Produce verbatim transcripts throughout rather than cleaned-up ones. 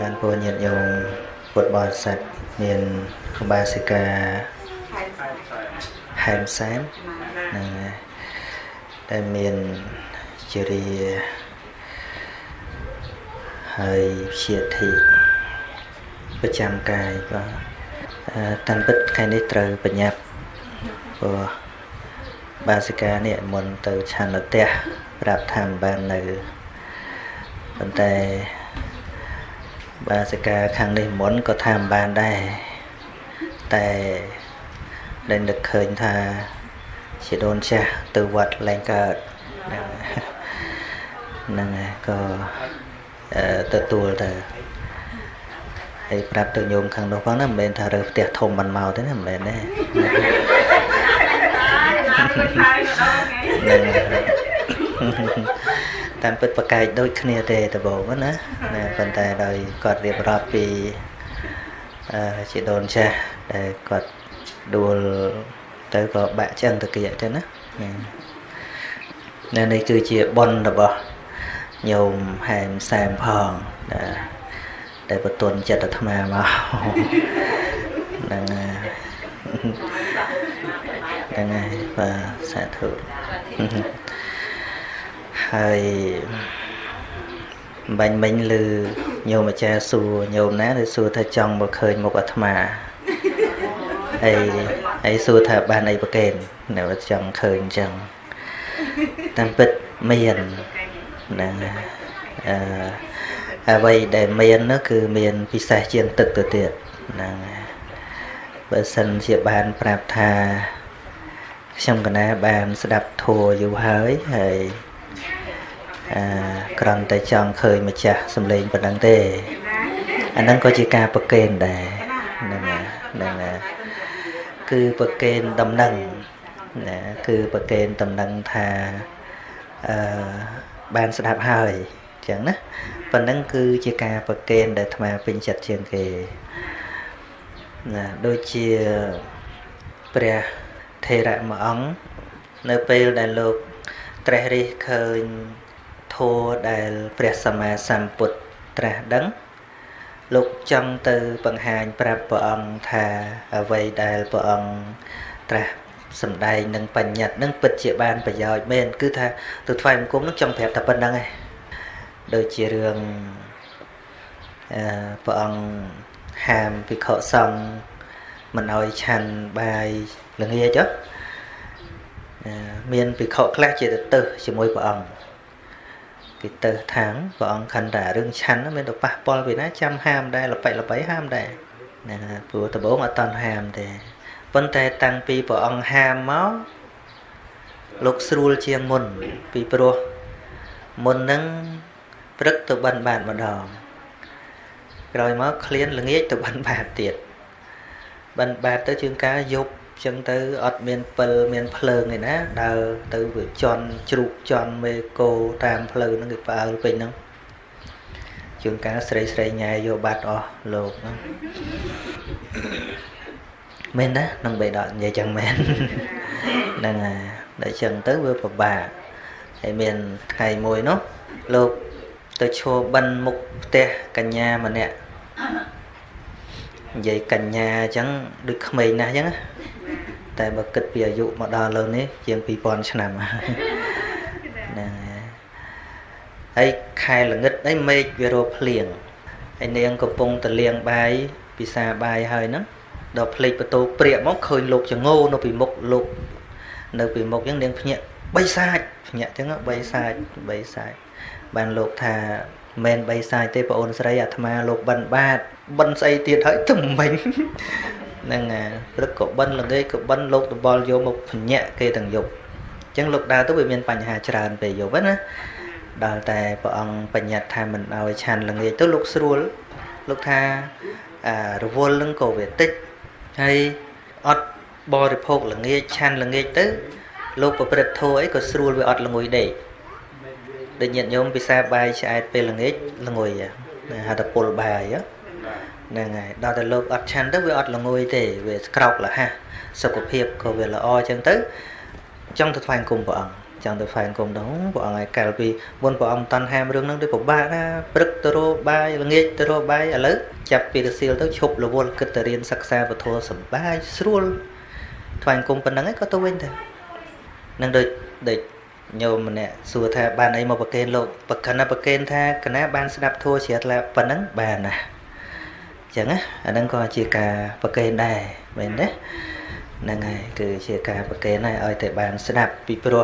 dan pun nhiệt nhung Phật bò sạch miền ba sĩ ca hàm xám tại miền chữ đi hơi chia thịประจำกายก็ตั้งปิดใครได้เตยปัญญาก็บาสิกาเนี่ยมันเตยชันละเตะปรับทำบางในปัจจัยบาสิกาครั้งนี้มันก็ทำบางได้แต่ได้นึกเคยท่าchỉ đồn cha từ vật lên cờ năng có từ tua từไอ้ปรับตัวโยมขังดอกฟังนั่นเป็นทาร์เตียทมมันเมาthếนั่นเป็นเนี่ยตามเปิดประกายโดยคณีเตตบอกว่านะเนี่ยเป็นแต่โดยกอดเรียบร้อยปีchỉโดนใช่แต่กอดดูแต่ก็บะจังตะเกียบใช่นะเนี่ยนี่คือเจียบอลนะบ่โยมแหมแซมพองแต่ประตูจะตัดมามาดังไงดังไงvàสาธุให้บังบังลือโยมอาจารย์สูโยมนะเลยสูถ้าจังบ่เคยมกอัตมาไอ้ไอ้สูถ้าบ้านไอ้ประเกณฑ์เนี่ยว่าจังเคยจังตามปิดไม่ยันนะអ្វីដែលមាននោះគឺមានពិសេសជាងទឹកទៅទៀតហ្នឹងបើសិនជាបានប្រាប់ថាខ្ញុំកណាបានស្ដាប់ធម៌យូរហើយហើយអឺគ្រាន់តែចង់ឃើញម្ចាស់សម្លេងប៉ុណ្ណឹងទេអាហ្នឹងក៏ជាការប្រកេនដែរហ្នឹងហ្នឹងគឺប្រកេនដំណឹងណាគឺប្រកេនដំណឹងថាអឺបានស្ដាប់ហើយចឹងណាប៉ុណ្ណឹងគឺជាការប្រកេនដែលអាត្មាពេញចិត្តជាងគេណាដូចជាព្រះថេរៈមួយអង្គនៅពេលដែលលោកត្រេះរិះឃើញធម៌ដែលព្រះសម្មាសម្ពុទ្ធត្រាស់ដឹងលោកចង់ទៅបង្ហាញប្រាប់ព្រះអង្គថាអ្វីដែលព្រះអង្គត្រាស់សម្ដែងនឹងបញ្ញត្តិនឹងពិតជាបានប្រយោជន៍មែនគឺថាទៅថ្វាយបង្គំនឹងចង់ប្រាប់តែប៉ុណ្្នឹងឯងដូចជារឿងអឺព្រះអង្គហាមភិក្ខុសង្ឃមិនឲ្យឆាន់បាយល្ងាចមានភិក្ខុខ្លះជាទៅទៅជាមួយព្រះអង្គគេទៅថាងព្រះអង្គខណ្ឌតែរឿងឆាន់មានទៅប៉ះពាល់ពីណាចាំហាមដែរលបិលបៃហាមដែរណាព្រោះដំបូងអត់តន់ហាមទេប៉ុន្តែតាំងពីព្រះអង្គហាមមកលោកស្រួលជាងមុនពីព្រោះមុនហ្នឹងព្រឹកទៅបិណ្ឌបាតម្ដងក្រោយមកឃ្លានល្ងាចទៅបិណ្ឌបាតទៀតបិណ្ឌបាតទៅជាងការយប់ចឹងទៅអត់មានពិលមានភ្លើងឯណាដើរទៅវាជន់ជ្រូកជន់មេកោតាមផ្លូវហ្នឹងគេផ្អើលពេញហ្នឹងជាងការស្រីស្រីញ៉ែយកបាត់អស់លោកហ្នឹងមែនណានឹងបីដកនិយាយចឹងមែនហ្នឹងហើយដល់ចឹងទៅវាពិបាកហើយមានថ្ងៃមួយនោះលោកទៅឈរបិណ្ឌមុខផ្ទះកញ្ញាម្នាក់និយាយកញ្ញាអញ្ចឹងដូចក្មេងណាស់អញ្ចឹងតែបើគិតពីអាយុមកដល់លើនេះជាងពីរពាន់ឆ្នាំហ្នឹងហើយខែល្ងិតអីមេឃវារោភ្លៀងហើយនាងកំពុងតែលាងបាយពិសាបាយហើយហ្នឹងដល់ភ្លេចបន្ទោព្រាកមកឃើញលោកចងោនៅពីមុខលោកនៅពីមុខអញ្ចឹងនាងភ្ញាក់បីសាច់ភ្ញាក់អញ្ចឹងបីសាច់បីសាច់បានលោកថាមែនបីសាយទេបងអូនស្រីអាត្មាលោកបិណ្ឌបាតបិណ្ឌស្អីទៀតហើយទៅមិញហ្នឹងអាព្រឹកក៏បិណ្ឌល្ងាចក៏បិណ្ឌលោកតបល់យកមកភញាក់គេទាំងយប់អញ្ចឹងលោកដើរទៅវាមានបញ្ហាច្រើនពេលយប់ណាដល់តែព្រះអង្គបញ្ញត្តិថាមិនឲ្យឆាន់ល្ងាចទៅលោកស្រួលលោកថាអារវល់នឹងក៏វាតិចហើយអត់បរិភោគល្ងាចឆាន់ល្ងាចទៅលោកប្រព្រឹត្តធម៌អីក៏ស្រួលវាអត់ល្ងុយដេកដូចញាតិញោមពិសាបាយឆ្អែតពេលល្ងាចល្ងុយហៅថាពុលបាយហ្នឹងហើយដល់តែលោកអត់ឆាន់ទៅវាអត់ល្ងុយទេវាស្ក្រោកលះសុខភាពក៏វាល្អអញ្ចឹងទៅចង់ទៅថ្វាយគុំព្រះអង្គ chẳng được phải cùng đó bọn ai cả vì buôn bọn ông tan ham rương năng đi của ba na bực tơ bay là nghe tơ bay ở lớn chập bị được siêu tới chụp là vô cái tờ riêng sắc xa và thua sầm bay xuôi thoại cùng phần năng ấy có tôi quên thôi năng đợi đợi nhiều mình nè xua tha ban ấy một bậc kênh lộ bậc khả năng bậc kênh tha cái ná ban sẽ đạp thua chỉ là phần năng bàn à chẳng á anh đang coi chỉ cả bậc kênh này mình đấy năng này cứ chỉ cả bậc kênh này ở tại bàn sẽ đạp bị pro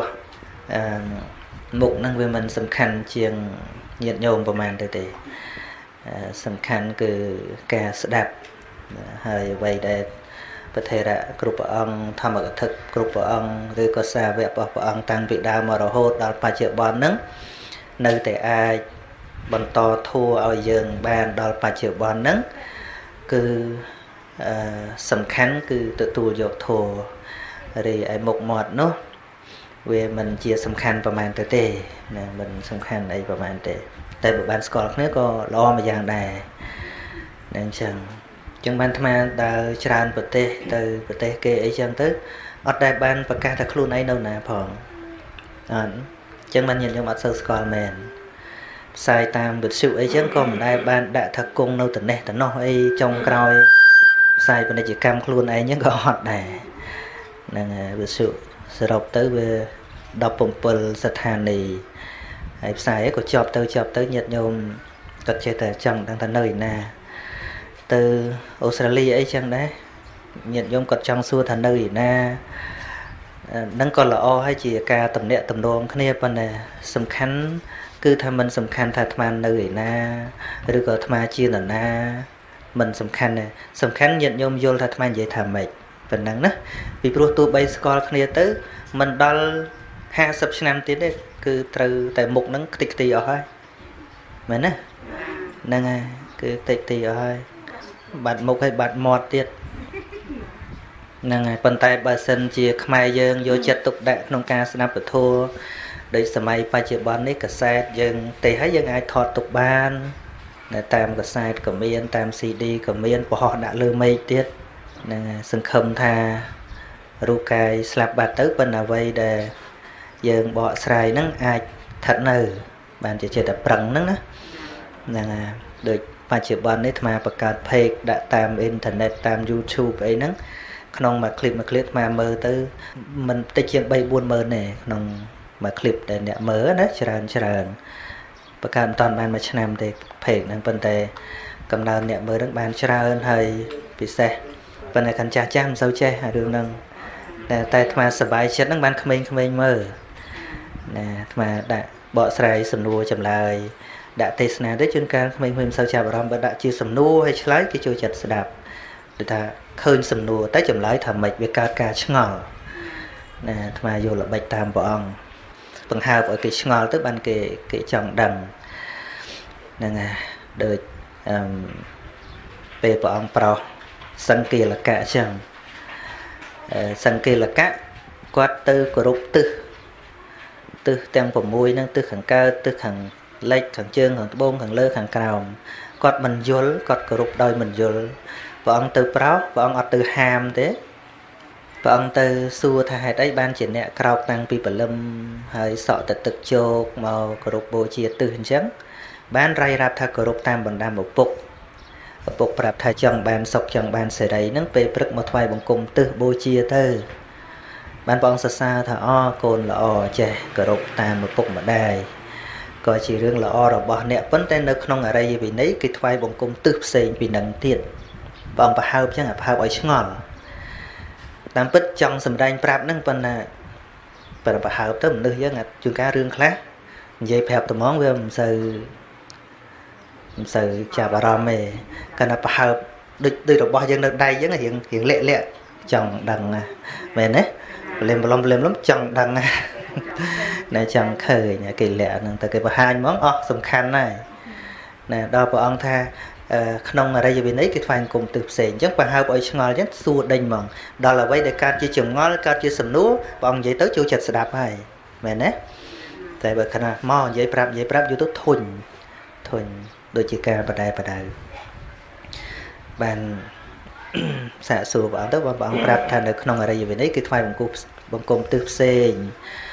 mục năng về mình sầm khăn chiêng nhiệt nhômประมาณ tới thì sầm khăn cứ cả sẽ đạp hơi vậy để có thể là group ông tham ở thực group ông rồi có xa về bảo ông tăng vị đào mà rồi hốt đào ba triệu bòn nấng nơi tại ai bòn to thua ở giường bàn đào ba triệu bòn nấng cứ sầm khăn cứ tự tu dọc thua rồi ai một mọt nó về mình chia sầm khănประมาณ tới tê mình sầm khăn ấy ประมาณ tê tại bộ ban score nữa có lo mà dạng này nên chẳng chẳng ban tham đã tràn bờ tê từ bờ tê kê ấy chẳng tới ở đây ban bậc ca thật luôn ấy đâu nè phòng chẳng ban nhìn trong mặt sơ score men sai tam bật sự ấy chẳng còn đây ban đã thật cung đâu tỉnh này tỉnh nó ấy trong coi sai bên đây chỉ cam luôn ấy những cái hot này nên bật sự sẽ đọc tới về đọc bổng bờ sát hàn này ấy sai ấy có chọc tới chọc tới nhiệt nhôm cất chơi tại trong đang tại nơi nè từ Australia ấy chẳng đấy nhiệt nhôm cất trong xua thành nơi nè nâng còn là o hay chỉ ca tầm nẹt tầm đồn khné bên này sầm khăn cứ tham mình sầm khăn thật man nơi nè rồi có tham chia là nè mình sầm khăn này sầm khăn nhiệt nhôm vô thật man vậy thầm mệt phần năng đó vì pro tu bay score khné tới mình đo hai sập năm tiếng đấy cứ từ tại một nắng tịch tì ở hai mình á nè cứ tịch tì ở hai bạn một hay bạn mọt tiệt nè phần tay bà sân chia khai dương vô chặt tục đại nông ca snap được thua để sớm mai ba triệu bán đấy cả xe dương tì thấy dương ai thọt tục ban để tam cả xe cả miên tam xê đê cả miên của họ đã lơ mây tiết nè sân khâm tha rukai slap bát tới bên nào vây để dương bỏ xài nắng ai thật nở bạn chỉ chơi tập răng nắng đó nè được ba triệu bán đấy mà bậc cao page đã tam internet tam YouTube ấy nắng không mà clip mà clip mà mơ tới mình tới chuyện bay buôn mơ này không mà clip để nè mơ đó chán chán bậc cao toàn ban mà làm thì page năng vấn đề cầm nào nè mơ đang ban chán hơi bị xe vấn đề khán cha chăm sâu che hai đường năng nè tay mà sờ bài chết năng ban không mình không mình mơ nè mà đã bỏ xài sầm nua chậm lại đã test nè đấy chuyên ca mình mình sao chào bà đã chia sầm nua hay lấy cái chui chặt đạp để ta khơi sầm nua tới chậm lại thầm mệt với ca ca ngò nè mà vô là bạch tam bỏ ông bằng hai ở cái ngò tới ban cái cái chồng đằng nè đời về bỏ ông pro sân kia là cả chẳng sân kia là cả quát tư của rút tư tư tem của môi năng tư khẳng cao tư khẳng lệch khẳng chương khẳng bông khẳng lơ khẳng cào quát mình vô quát của rút đôi mình vô và ông từ práo và ông ở từ hàm thế và ông từ xua thay đấy ban chỉ nè cào tăng pi bẩn lâm hơi sọ tật tật chô màu của rút bồ chia từ hình trắng ban ray rạp tha của rút tam bằng đam một bục bục rạp tha chồng ban sọc chồng ban sợi đấy nâng về bực một thoại bằng cùng từ bồ chia từ ban bong xa xa thà o cồn là o trẻ cờ rục tàn một bụng mà đài coi chỉ riêng là o rồi bỏ nẹt vấn tên nơi không ở đây vì nấy cái thoai bông cung tự xây vì nắng tiền bong và hao chẳng hao ấy ngon làm bứt trong sầm đai prap nâng phần là phần và hao tới một nơi chứ ngặt chúng cá riêng khác dây phèp tụi món với mình sự sự chà bà rò mề cái nào hao được từ đầu bao giờ được đây chứ hiện hiện lệ lệ chồng đằng mền đấy lên lom lên lắm chẳng đằng này chẳng khởi nhà kỳ lệ nè từ cái hai món o sầm khăn này nè đo bảo ông tha không ở đây giờ bên ấy cái phanh cùng từ sền chắc bằng hai bội ngồi rất xua đinh mỏng đó là vậy để can chia chừng ngon can chia sầm núa bọn giấy tới chỗ chặt sẽ đạp hay mẹ nè tại bởi khả năng mò giấy prap giấy prap youtube thuần thuần đôi chỉ ca bà đài bà đài bàn xả sùa bảo tới bọn bọn prap thành được không ở đây giờ bên ấy cái phanh cùng bằng cùng từ sền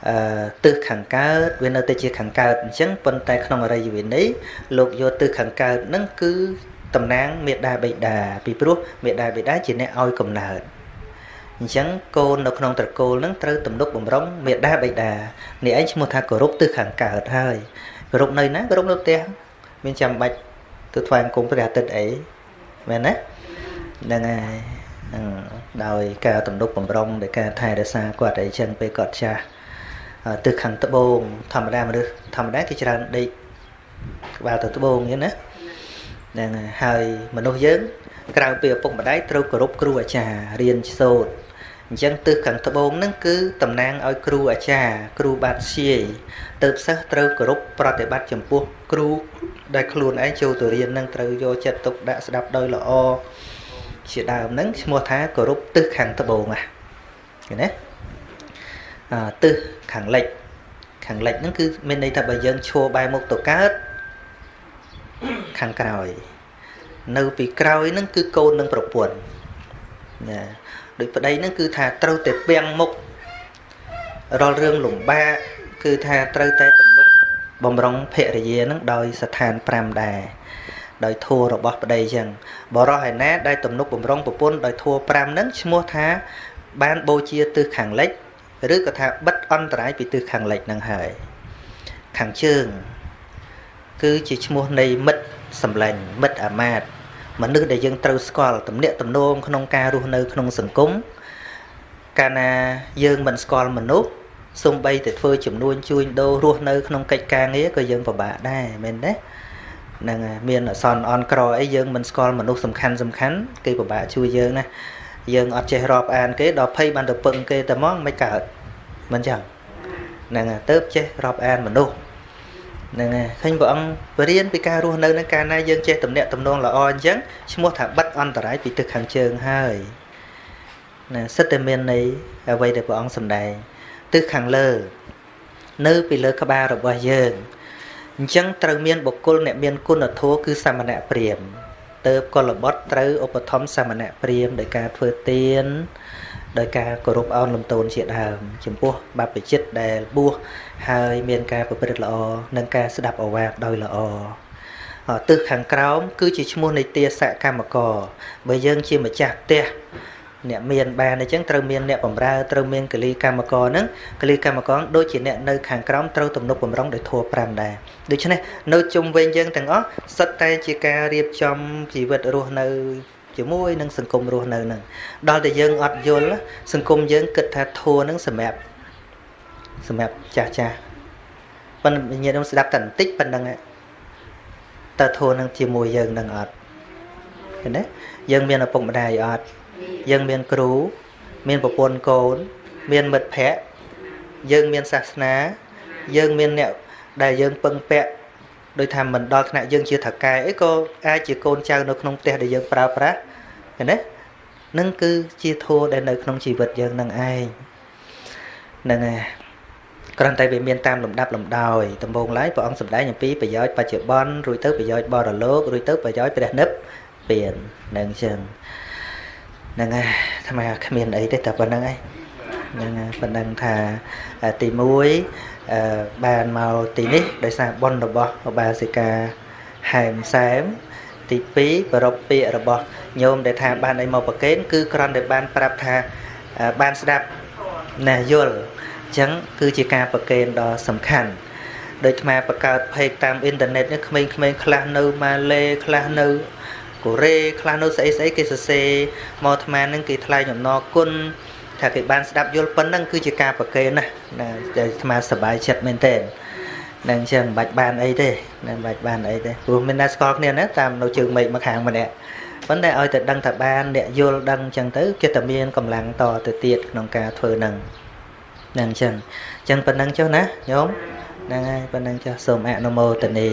ទិសខាងកើតវានៅតែជាខាងកើតអញ្ចឹងប៉ុន្តែក្នុងអរិយវិន័យលោកយកទិសខាងកើតហ្នឹងគឺតំណាងមេដាបិតាពីព្រោះមេដាបិតាជាអ្នកឲ្យកំណើតអញ្ចឹងកូននៅក្នុងត្រកូលហ្នឹងត្រូវទំនុកបំរុងមេដាបិតានេះឯងឈ្មោះថាគោរពទិសខាងកើតហើយគោរពនៅណាគោរពនៅផ្ទះមានចាំបាច់ទៅថ្វាយបង្គំព្រះអាទិត្យអីមែនទេហ្នឹងហើយដោយការទំនុកបំរុងដោយការថែរក្សាគាត់អីចឹងពេលគាត់ចាស់ទិសខាងត្បូងធម្មតាមនុស្សធម្មតាគេច្រើនដេកក្បាលទៅត្បូងហ្នឹងណាហ្នឹងហើយមនុស្សយើងក្រៅពីឪពុកម្ដាយត្រូវគោរពគ្រូអាចារ្យរៀនសូត្រអញ្ចឹងទិសខាងត្បូងហ្នឹងគឺតំណាងឲ្យគ្រូអាចារ្យគ្រូបាធ្យាយទើបសិស្សត្រូវគោរពប្រតិបត្តិចំពោះគ្រូដែលខ្លួនឯងចូលទៅរៀនហ្នឹងត្រូវយកចិត្តទុកដាក់ស្ដាប់ដោយល្អជាដើមហ្នឹងឈ្មោះថាគោរពទិសខាងត្បូងណាឃើញទេអឺទិសខាងលិចខាងលិចហ្នឹងគឺមានន័យថាបើយើងឈរបែរមុខទៅកើតខាងក្រោយនៅពីក្រោយហ្នឹងគឺកូននឹងប្រពន្ធណាដូចប្តីហ្នឹងគឺថាត្រូវតែពាំងមុខរាល់រឿងលំបាកគឺថាត្រូវតែទំនុកបំរុងភរិយាហ្នឹងដោយស្ថានប្រាំដែរដោយធัวរបស់ប្តីអញ្ចឹងបរោះឯណាដែលទំនុកបំរុងប្រពន្ធដោយធัวប្រាំហ្នឹងឈ្មោះថាបានបូជាទិសខាងលិចឬក៏ថាបិទអន្តរាយពីទិសខាងលិចហ្នឹងហើយខាងជើងគឺជាឈ្មោះនៃមិត្តសម្លាញ់មិត្តអាមាត្យមនុស្សដែលយើងត្រូវស្គាល់ទំនាក់ទំនងក្នុងការរស់នៅក្នុងសង្គមកាលណាយើងមិនស្គាល់មនុស្សសូម្បីតែធ្វើចំនួនជួញដូររស់នៅក្នុងកិច្ចការងារក៏យើងពិបាកដែរមែនទេហ្នឹងហើយមានអសន្នអន់ក្រអីយើងមិនស្គាល់មនុស្សសំខាន់សំខាន់គេពិបាកជួយយើងណាយើងអត់ចេះរាប់អានគេដល់ភ័យបានទៅពឹងគេតែហ្មងមិនកើតមិនចឹងហ្នឹងហើយទៅចេះរាប់អានមនុស្សហ្នឹងហើយឃើញព្រះអង្គបរៀនពីការរស់នៅនឹងកាលណាយើងចេះទំនាក់ទំនងល្អអញ្ចឹងឈ្មោះថាបិទអន្តរាយពីទិសខាងជើងហើយណាសិតតែមានន័យអ្វីដែលព្រះអង្គសម្ដែងទិសខាងលើនៅពីលើក្បាលរបស់យើងអញ្ចឹងត្រូវមានបុគ្គលអ្នកមានគុណធម៌គឺសមណព្រាហ្មណ៍ទៅកុលបុត្រត្រូវឧបត្ថម្ភសមណព្រាហ្មណ៍ដោយការធ្វើទានដោយការគោរពអោនលំទោនជាដើមចំពោះបព្វជិតដែលបួសហើយមានការប្រព្រឹត្តល្អនិងការស្ដាប់ឱវាទដោយល្អទិសខាងក្រោមគឺជាឈ្មោះនៃទាសកម្មករបើយើងជាម្ចាស់ផ្ទះអ្នកមានបានអញ្ចឹងត្រូវមានអ្នកបម្រើត្រូវមានកលីកម្មករហ្នឹងកលីកម្មករដូចជាអ្នកនៅខាងក្រោមត្រូវទំនុកបំរុងដោយធម៌ប្រាំដែរដូច្នេះនៅជុំវិញយើងទាំងអស់សិតតែជាការរៀបចំជីវិតរស់នៅជាមួយនឹងសង្គមរស់នៅហ្នឹងដល់តែយើងអត់យល់សង្គមយើងគិតថាធម៌ហ្នឹងសម្រាប់សម្រាប់ចាស់ចាស់ប៉ុន្តែញាតិខ្ញុំស្ដាប់តែបន្តិចប៉ុណ្្នឹងតើធម៌ហ្នឹងជាមួយយើងនឹងអត់ឃើញទេយើងមានឪពុកម្ដាយអត់យើងមានគ្រូមានប្រពន្ធកូនមានមិត្តភ័ក្តិយើងមានសាសនាយើងមានអ្នកដែលយើងពឹងពាក់ដោយថាមិនដល់ថ្នាក់យើងជាថៅកែអីក៏អាចជាកូនចៅនៅក្នុងផ្ទះដែលយើងប្រើប្រាស់ឃើញទេនឹងគឺជាធម៌ដែលនៅក្នុងជីវិតយើងនឹងឯងហ្នឹងហើយគ្រាន់តែវាមានតាមលំដាប់លំដោយដំបូងឡើយព្រះអង្គសម្ដែងអំពីប្រយោជន៍បច្ចុប្បន្នរួចទៅប្រយោជន៍បរលោករួចទៅប្រយោជន៍ព្រះនិព្វាននឹងអញ្ចឹងហ្នឹងហើយអាត្មាគ្មានអីទេតែប៉ុណ្្នឹងឯងហ្នឹងហើយប៉ុណ្្នឹងថាទីមួយអឺបានមកទីនេះដោយសារបុណ្យរបស់ឧបាសិកាហែមសែមទីពីរប្រពពាក្យរបស់ញោមដែលថាបានអីមកប្រកេនគឺគ្រាន់តែបានប្រាប់ថាបានស្ដាប់ណាយល់អញ្ចឹងគឺជាការប្រកេនដ៏សំខាន់ដូចអាត្មាបង្កើត page តាមអ៊ីនធឺណិតនេះក្មេងៗខ្លះនៅម៉ាឡេខ្លះនៅកូរ៉េខ្លះនៅស្អីស្អីគេសរសេរមកអាត្មានឹងគេថ្លែងអំណរគុណថាគេបានស្ដាប់យល់ប៉ុណ្ណឹងគឺជាការប្រកេនណាណាតែអាត្មាសប្បាយចិត្តមែនទែននឹងអញ្ចឹងមិនបាច់បានអីទេមិនបាច់បានអីទេព្រោះមានតែស្គាល់គ្នាណាតាមនៅជើងមេឃមកខាងម្នាក់ប៉ុន្តែឲ្យតែដឹងថាបានអ្នកយល់ដឹងអញ្ចឹងទៅគេតែមានកម្លាំងតទៅទៀតក្នុងការធ្វើនឹងហ្នឹងអញ្ចឹងអញ្ចឹងប៉ុណ្ណឹងចុះណាញោមហ្នឹងហើយប៉ុណ្ណឹងចុះសូមអនុមោទនា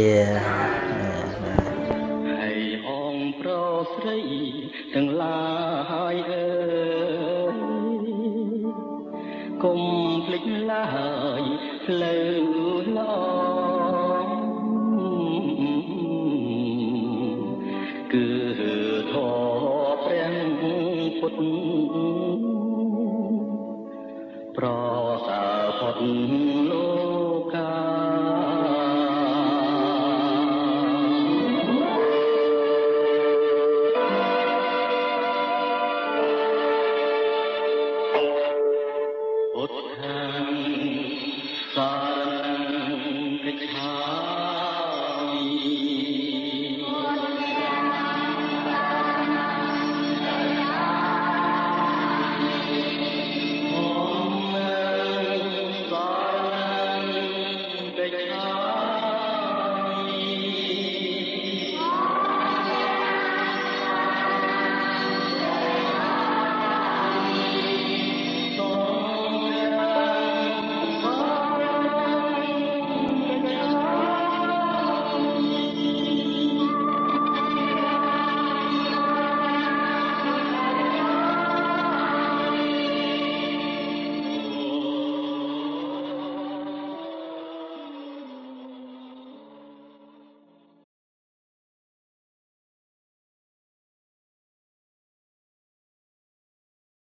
ស្រីទាំងឡាយអើយកុំភ្លេចឡើយផ្លូវល្អគឺធម៌ព្រះពុទ្ធប្រសើរផុតលោកកាពុទ្ធាសា